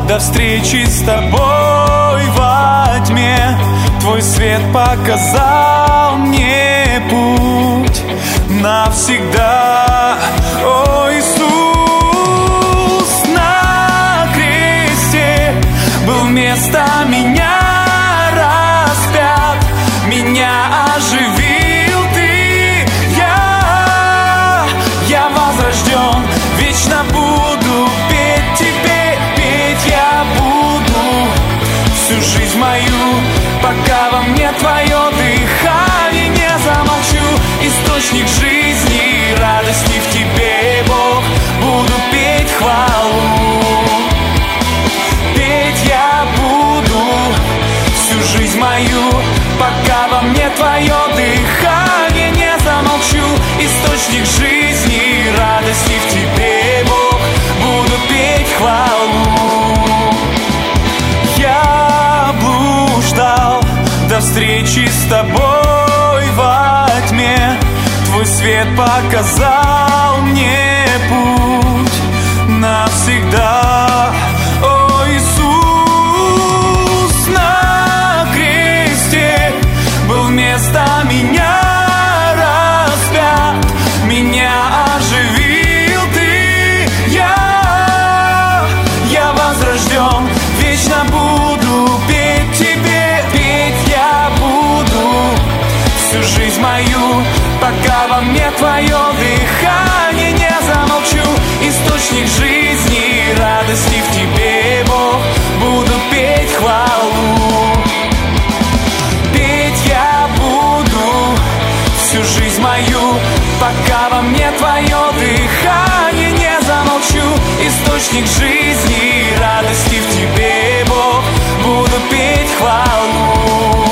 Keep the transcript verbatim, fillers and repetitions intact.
до встречи с тобой во тьме. Твой свет показал мне путь навсегда. О, Иисус, на кресте был вместо меня распят, меня оживил ты. Я, я возрожден, вечно буду петь тебе, петь я буду всю жизнь мою, пока во мне твое дыхание. Не замолчу, источник жизни, радости в тебе, Бог, буду петь хвалу. Петь я буду всю жизнь мою, пока во мне твое дыхание. Не замолчу, источник жизни, радости в тебе, Бог, буду петь хвалу. Я блуждал до встречи с тобой во тьме. Твой свет показал мне путь навсегда. О, Иисус, на кресте был вместо меня распят, меня оживил ты. Я, я возрожден, вечно буду петь тебе, петь я буду всю жизнь мою, пока во мне твое дыхание. Не замолчу, источник жизни, радости в тебе, Бог, буду петь хвалу. Петь я буду всю жизнь мою, пока во мне твое дыхание. Не замолчу, источник жизни, радости в тебе, Бог, буду петь хвалу.